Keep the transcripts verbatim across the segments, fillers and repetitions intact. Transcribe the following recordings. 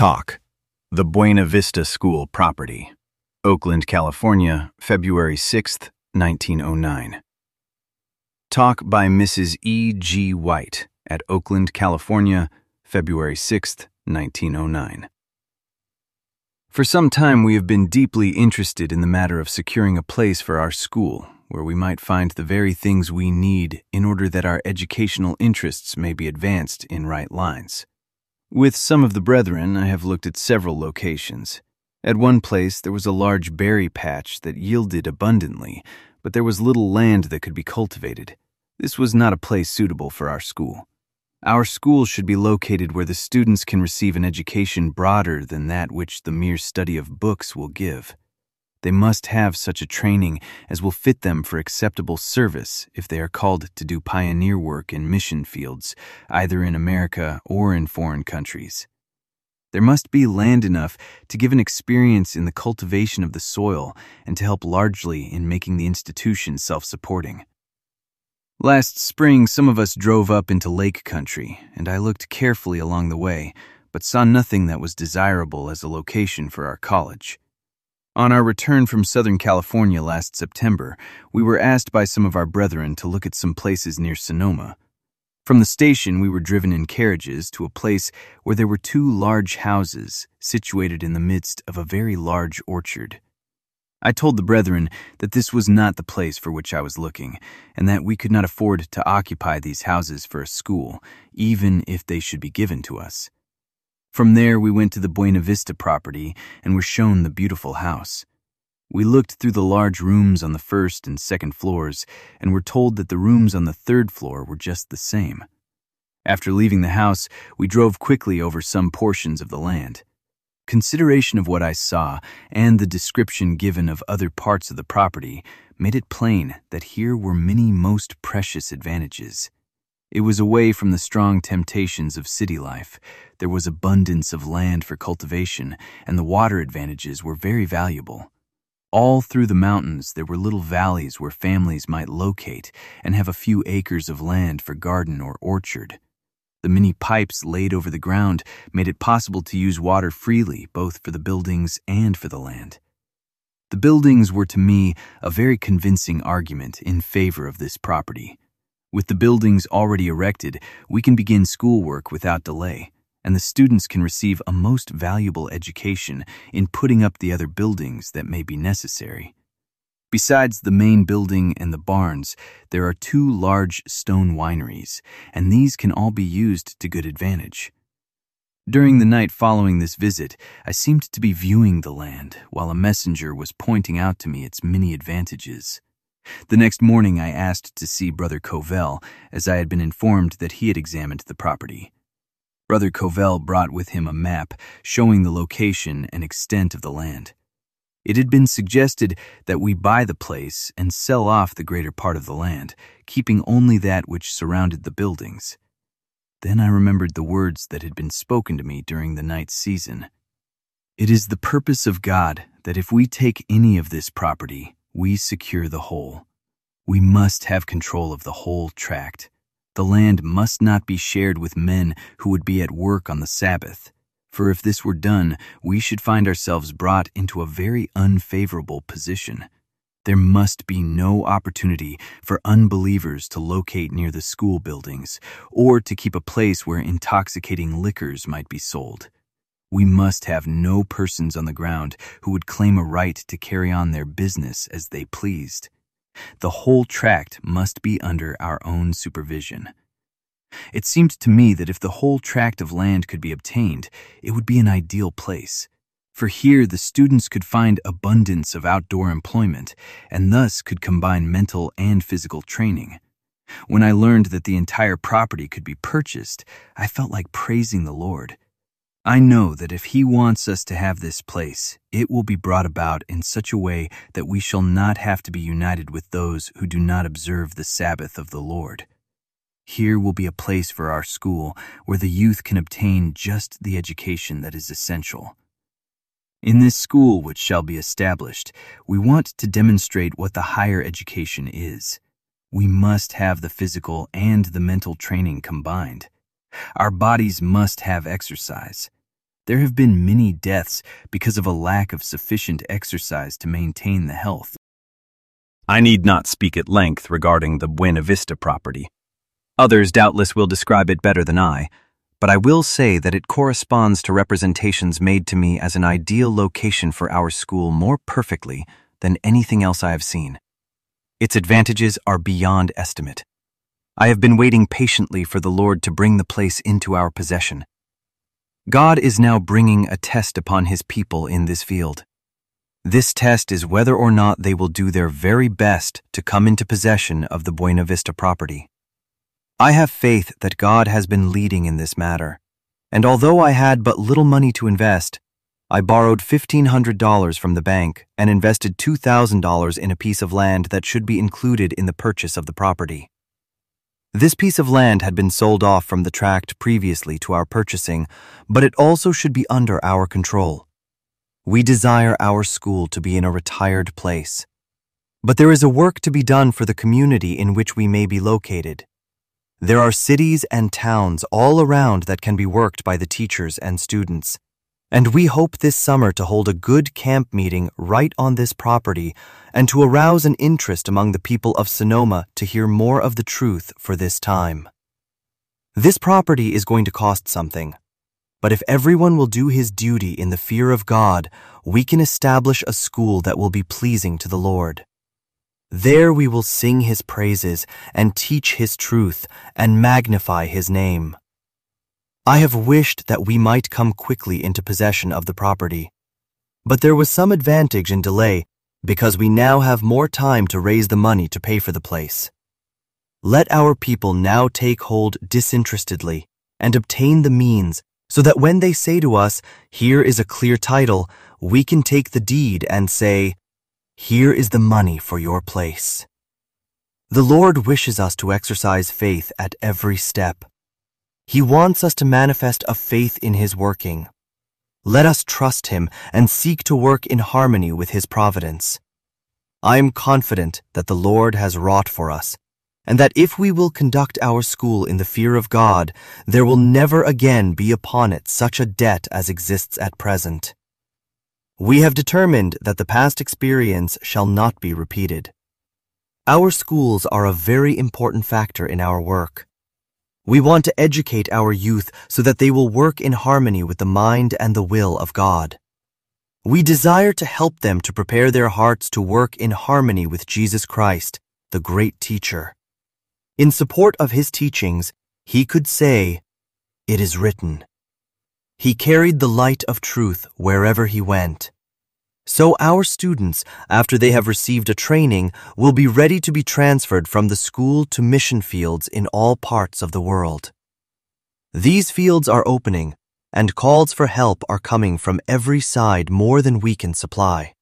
Talk, the Buena Vista School property. Oakland, California, February sixth, nineteen oh nine. Talk by Missus E G White at Oakland, California, February sixth, nineteen oh nine. For some time we have been deeply interested in the matter of securing a place for our school where we might find the very things we need in order that our educational interests may be advanced in right lines. With some of the brethren, I have looked at several locations. At one place there was a large berry patch that yielded abundantly, but there was little land that could be cultivated. This was not a place suitable for our school. Our school should be located where the students can receive an education broader than that which the mere study of books will give. They must have such a training as will fit them for acceptable service if they are called to do pioneer work in mission fields, either in America or in foreign countries. There must be land enough to give an experience in the cultivation of the soil and to help largely in making the institution self-supporting. Last spring, some of us drove up into Lake Country, and I looked carefully along the way, but saw nothing that was desirable as a location for our college. On our return from Southern California last September, we were asked by some of our brethren to look at some places near Sonoma. From the station, we were driven in carriages to a place where there were two large houses situated in the midst of a very large orchard. I told the brethren that this was not the place for which I was looking, and that we could not afford to occupy these houses for a school, even if they should be given to us. From there, we went to the Buena Vista property and were shown the beautiful house. We looked through the large rooms on the first and second floors and were told that the rooms on the third floor were just the same. After leaving the house, we drove quickly over some portions of the land. Consideration of what I saw and the description given of other parts of the property made it plain that here were many most precious advantages. It was away from the strong temptations of city life. There was abundance of land for cultivation, and the water advantages were very valuable. All through the mountains there were little valleys where families might locate and have a few acres of land for garden or orchard. The many pipes laid over the ground made it possible to use water freely, both for the buildings and for the land. The buildings were to me a very convincing argument in favor of this property. With the buildings already erected, we can begin schoolwork without delay, and the students can receive a most valuable education in putting up the other buildings that may be necessary. Besides the main building and the barns, there are two large stone wineries, and these can all be used to good advantage. During the night following this visit, I seemed to be viewing the land, while a messenger was pointing out to me its many advantages. The next morning I asked to see Brother Covell, as I had been informed that he had examined the property. Brother Covell brought with him a map showing the location and extent of the land. It had been suggested that we buy the place and sell off the greater part of the land, keeping only that which surrounded the buildings. Then I remembered the words that had been spoken to me during the night season. It is the purpose of God that if we take any of this property, we secure the whole. We must have control of the whole tract. The land must not be shared with men who would be at work on the Sabbath, for if this were done, we should find ourselves brought into a very unfavorable position. There must be no opportunity for unbelievers to locate near the school buildings or to keep a place where intoxicating liquors might be sold. We must have no persons on the ground who would claim a right to carry on their business as they pleased. The whole tract must be under our own supervision. It seemed to me that if the whole tract of land could be obtained, it would be an ideal place. For here the students could find abundance of outdoor employment, and thus could combine mental and physical training. When I learned that the entire property could be purchased, I felt like praising the Lord. I know that if He wants us to have this place, it will be brought about in such a way that we shall not have to be united with those who do not observe the Sabbath of the Lord. Here will be a place for our school where the youth can obtain just the education that is essential. In this school which shall be established, we want to demonstrate what the higher education is. We must have the physical and the mental training combined. Our bodies must have exercise. There have been many deaths because of a lack of sufficient exercise to maintain the health. I need not speak at length regarding the Buena Vista property. Others doubtless will describe it better than I, but I will say that it corresponds to representations made to me as an ideal location for our school more perfectly than anything else I have seen. Its advantages are beyond estimate. I have been waiting patiently for the Lord to bring the place into our possession. God is now bringing a test upon His people in this field. This test is whether or not they will do their very best to come into possession of the Buena Vista property. I have faith that God has been leading in this matter, and although I had but little money to invest, I borrowed fifteen hundred dollars from the bank and invested two thousand dollars in a piece of land that should be included in the purchase of the property. This piece of land had been sold off from the tract previously to our purchasing, but it also should be under our control. We desire our school to be in a retired place, but there is a work to be done for the community in which we may be located. There are cities and towns all around that can be worked by the teachers and students, and we hope this summer to hold a good camp meeting right on this property and to arouse an interest among the people of Sonoma to hear more of the truth for this time. This property is going to cost something, but if everyone will do his duty in the fear of God, we can establish a school that will be pleasing to the Lord. There we will sing His praises and teach His truth and magnify His name. I have wished that we might come quickly into possession of the property, but there was some advantage in delay because we now have more time to raise the money to pay for the place. Let our people now take hold disinterestedly and obtain the means so that when they say to us, "Here is a clear title," we can take the deed and say, "Here is the money for your place." The Lord wishes us to exercise faith at every step. He wants us to manifest a faith in His working. Let us trust Him and seek to work in harmony with His providence. I am confident that the Lord has wrought for us, and that if we will conduct our school in the fear of God, there will never again be upon it such a debt as exists at present. We have determined that the past experience shall not be repeated. Our schools are a very important factor in our work. We want to educate our youth so that they will work in harmony with the mind and the will of God. We desire to help them to prepare their hearts to work in harmony with Jesus Christ, the great teacher. In support of His teachings, He could say, "It is written." He carried the light of truth wherever He went. So our students, after they have received a training, will be ready to be transferred from the school to mission fields in all parts of the world. These fields are opening, and calls for help are coming from every side more than we can supply.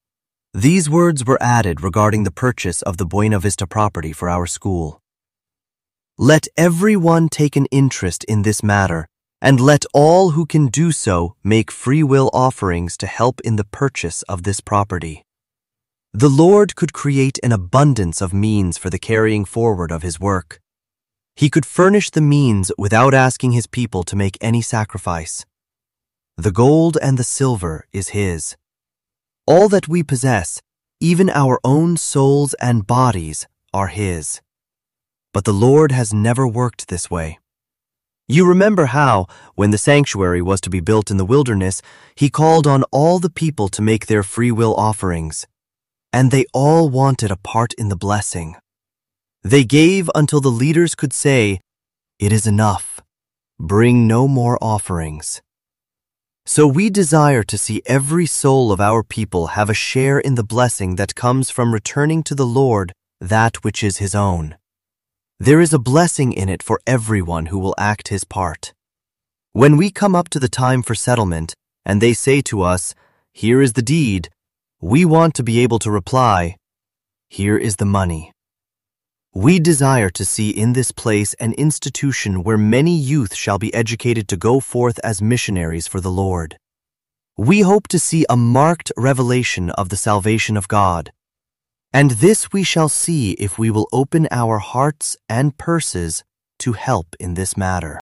These words were added regarding the purchase of the Buena Vista property for our school. Let everyone take an interest in this matter, and let all who can do so make free will offerings to help in the purchase of this property. The Lord could create an abundance of means for the carrying forward of His work. He could furnish the means without asking His people to make any sacrifice. The gold and the silver is His. All that we possess, even our own souls and bodies, are His. But the Lord has never worked this way. You remember how, when the sanctuary was to be built in the wilderness, He called on all the people to make their free will offerings, and they all wanted a part in the blessing. They gave until the leaders could say, "It is enough. Bring no more offerings." So we desire to see every soul of our people have a share in the blessing that comes from returning to the Lord that which is His own. There is a blessing in it for everyone who will act his part. When we come up to the time for settlement, and they say to us, "Here is the deed," we want to be able to reply, "Here is the money." We desire to see in this place an institution where many youth shall be educated to go forth as missionaries for the Lord. We hope to see a marked revelation of the salvation of God, and this we shall see if we will open our hearts and purses to help in this matter.